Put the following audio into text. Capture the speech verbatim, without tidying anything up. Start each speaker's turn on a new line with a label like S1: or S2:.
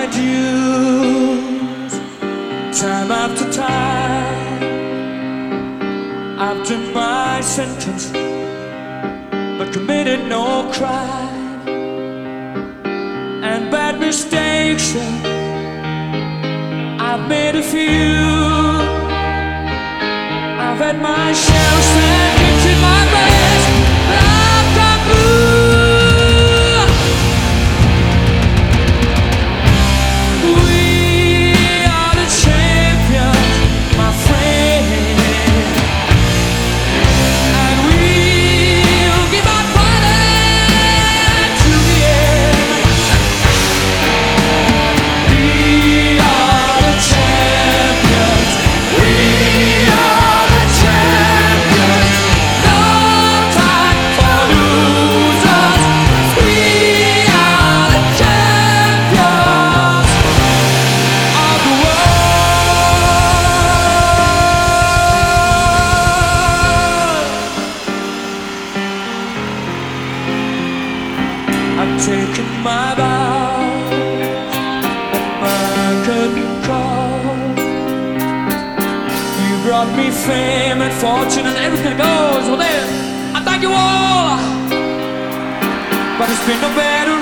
S1: my dues time after time. I've done my sentence but committed no crime, and bad mistakes, I've made a few. I've had my share of sand into my breast, I've gone blue. We are the champions, my friend, and we'll keep on fighting to the end. We are the champions, we are the champions. No time for losers. We are the champions of the world. I've taken my vows at my curtain call. You brought me fame and fortune and everything goes. Well then, I thank you all, but it's been no better